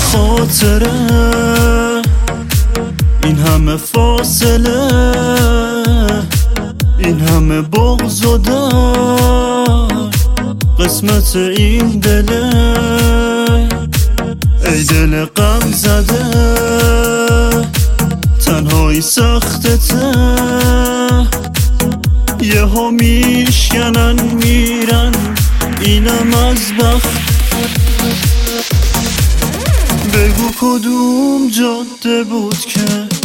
خاطره، این همه فاصله، این همه بغض و درد، قسمت این دله. ای دل غم زده، تنهایی سختته، یه ها میشکنن میرن، اینم از بخت. بگو کدوم جاده بود که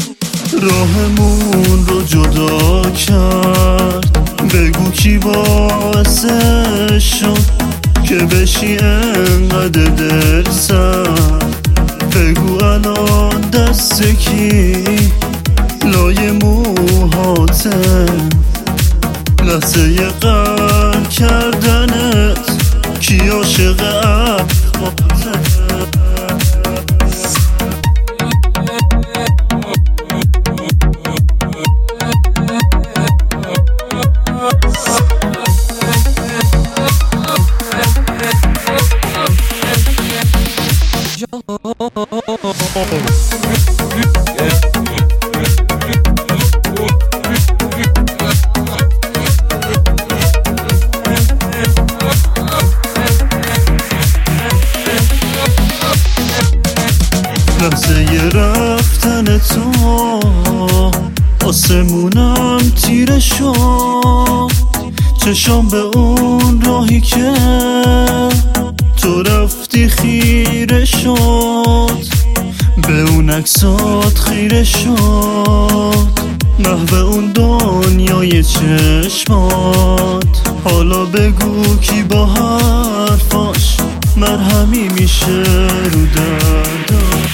راهمون رو جدا کرد، بگو کی باعثش شد که بشی انقدر دل سرد، بگو الان دست کی لای موهاته، لحظه ی قهر کردنت کی عاشق اخباته. لحظه ی رفتن تو آسمونم تیره شد، چشام به اون راهی که تو رفتی خیره شد، به اون عکسات خیره شد، محو اون دنیای چشمات. حالا بگو کی با حرفاش مرهمی میشه رو دردات.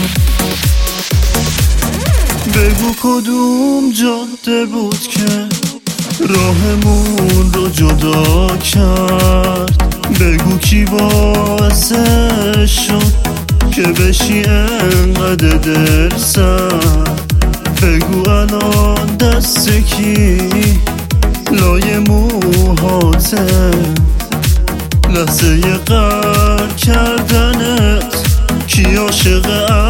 بگو کدوم جاده بود که راهمون رو جدا کرد، بگو کی باعثش شد که بشی انقدر دل سرد، بگو الان دست کی لای موهاته، لحظه ی قهر کردنت کی عاشق